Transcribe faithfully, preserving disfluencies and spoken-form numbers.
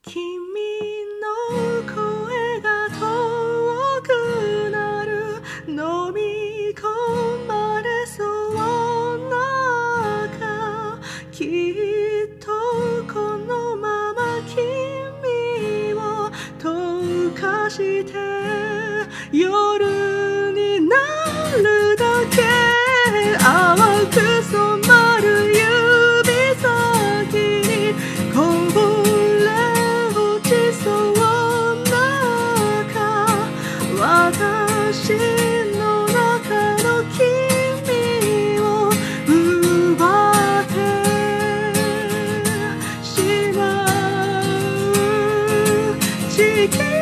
君の声が遠くなる飲み込まれそうな中きっとこのまま君を溶かして夜になるだけ淡く染まる指先にこぼれ落ちそうな中私の中の君を奪ってしまう地球